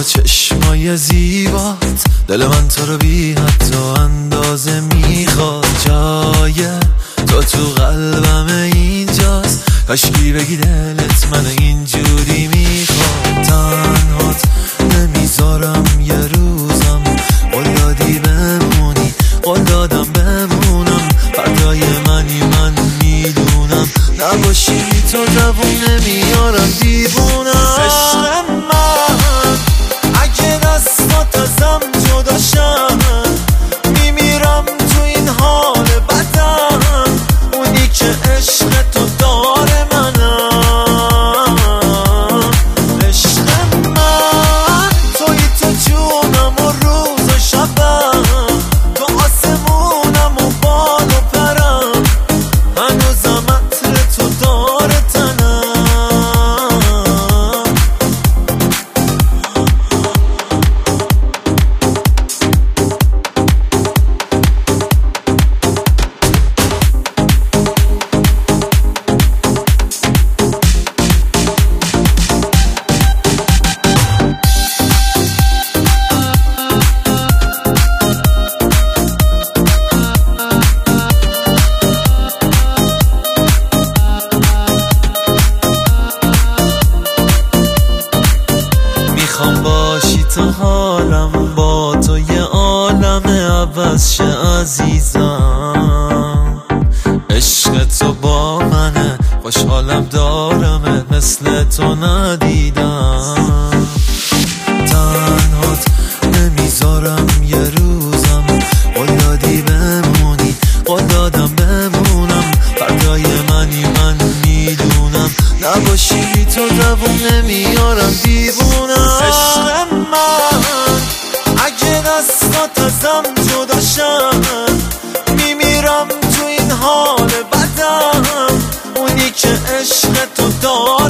چشمای زیبات دل من تو رو بی حتی اندازه میخواد. جای تو قلبم اینجاست، کاشکی بگی دلت من اینجوری میخواد. تنهات نمیذارم یه روزم، قول دادی بمونی، قول دادم بمونم. فردای منی من میدونم، نباشی تو دوون نمیارم دیوونم. عشق من اگه دستات ازم جدا شن، میمیرم تو این حال بدم. اونی که عشق تو داره منم. عشق من توی تو جونم و روز و شبم، تو آسمونم و بال و پرم. هنوزم عطر تو داره تنم. میخوام باشی تو حالم، با تو یه عالم عوض شه عزیزم. عشق تو با منه، خوشحالم دارمت، مثل تو ندیدم. تنهات نمیذارم یه روزم، قول دادی بمونی، قول دادم بمونم. فردای منی من میدونم، نباشی تو دوون نمیارم دیوونم. عشق من اگه دستات ازم جدا شن، میمیرم تو این حال بدم. اونی که عشق تو داره